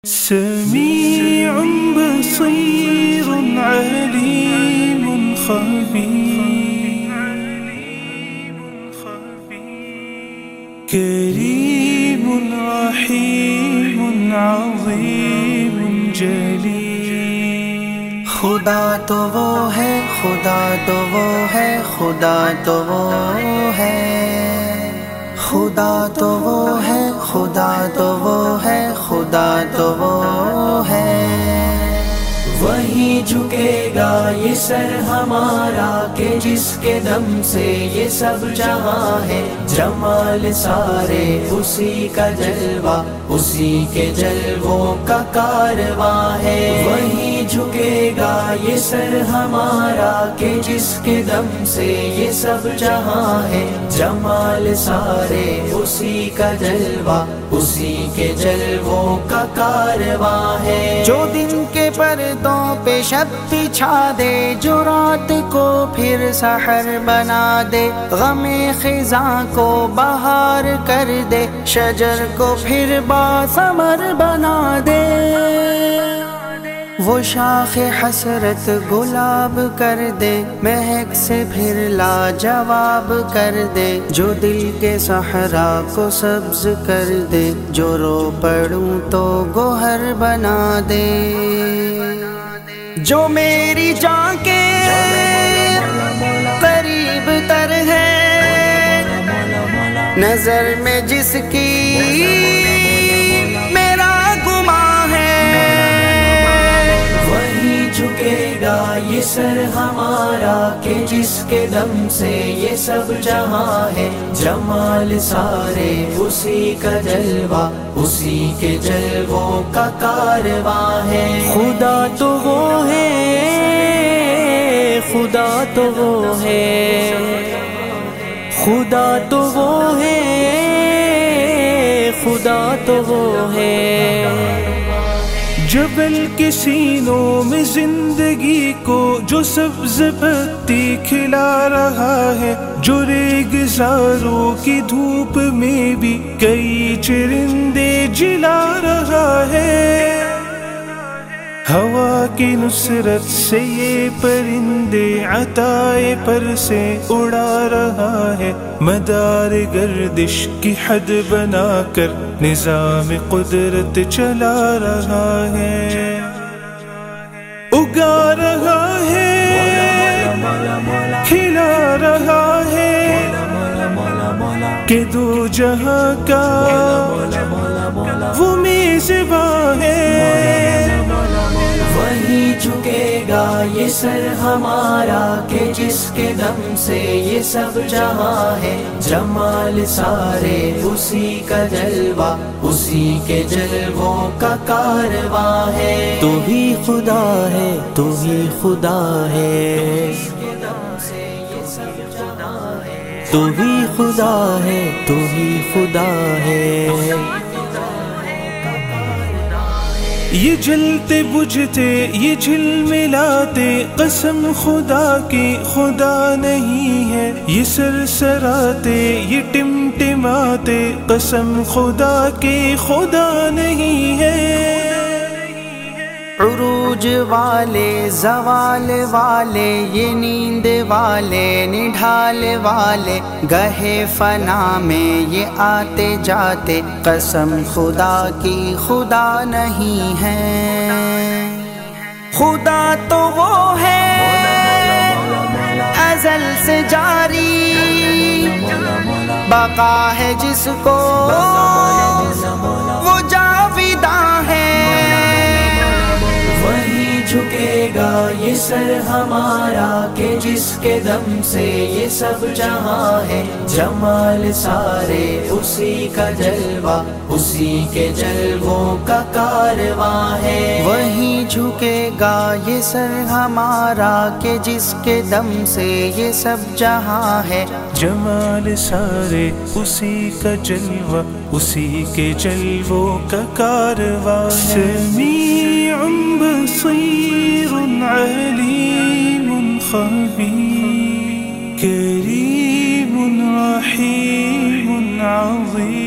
سميع بصير عليم خبير كريم رحيم عظيم جليل خدا تو وہ ہے، خدا تو وہ ہے، خدا تو وہ ہے، خدا تو وہ ہے، خدا تو وہ ہے، خدا تو وہ ہے۔ وہی جھکے گا یہ سر ہمارا کہ جس کے دم سے یہ سب جہاں ہے، جمال سارے اسی کا جلوہ، اسی کے جلووں کا کارواں ہے۔ وہی جھکے گا یہ سر ہمارا کہ جس کے دم سے یہ سب جہاں ہے، جمال سارے اسی کا جلوہ، اسی کے جلووں کا کارواں ہے۔ جو دن کے پردوں پہ شب بچھا دے، جو رات کو پھر سحر بنا دے، غم خزاں کو بہار کر دے، شجر کو پھر باثمر بنا دے، وہ شاخ حسرت گلاب کر دے، مہک سے پھر لاجواب کر دے، جو دل کے صحرا کو سبز کر دے، جو رو پڑوں تو گوہر بنا دے، جو میری جان کے قریب تر ہے، نظر میں جس کی میرا گماں ہے، وہی جھکے گا یہ سر ہمارا کہ جس کے دم سے یہ سب جہاں ہے، جمال سارے اسی کا جلوہ، اسی کے جلووں کا کارواں ہے۔ خدا تو وہ ہے، خدا تو وہ ہے، خدا تو وہ ہے، خدا تو وہ ہے۔ جبل کے سینوں میں زندگی کو جو سبز پتی کھلا رہا ہے، جو ریگزاروں کی دھوپ میں بھی کئی چرندے جلا رہا ہے، ہوا کی نصرت سے یہ پرندے عطائے پر سے اڑا رہا ہے، مدار گردش کی حد بنا کر نظام قدرت چلا رہا ہے، اگا رہا ہے، کھلا رہا ہے کہ دو جہاں کا وہ میزباں ہے۔ وہی جھکے گا یہ سر ہمارا کہ جس کے دم سے یہ سب جہاں ہے، جمال سارے اسی کا جلوہ، اسی کے جلووں کا کارواں ہے۔ تو ہی خدا ہے، تو ہی خدا ہے، تو ہی خدا ہے، تو ہی خدا ہے۔ یہ جلتے بجھتے یہ جھلملاتے قسم خدا کی خدا نہیں ہے، یہ سرسراتے یہ ٹمٹماتے قسم خدا کی خدا نہیں ہے۔ عروج والے، زوال والے، یہ نیند والے، نڈھال والے، گہے فنا میں یہ آتے جاتے قسم خدا کی خدا نہیں ہے۔ خدا تو وہ ہے ازل سے جاری، بقا ہے جس کو وہ جاویداں ہے۔ جھکے گا یہ سر ہمارا کہ جس کے دم سے یہ سب جہاں ہے، جمال سارے اسی کا جلوہ، اسی کے جلووں کا کارواں ہے۔ وہی جھکے گا یہ سر ہمارا کہ جس کے دم سے یہ سب جہاں ہے، جمال سارے اسی کا جلوہ، اسی کے جلووں کا کارواں ہے۔ سمیع بصیر علیم خبیر کریم رحیم عظیم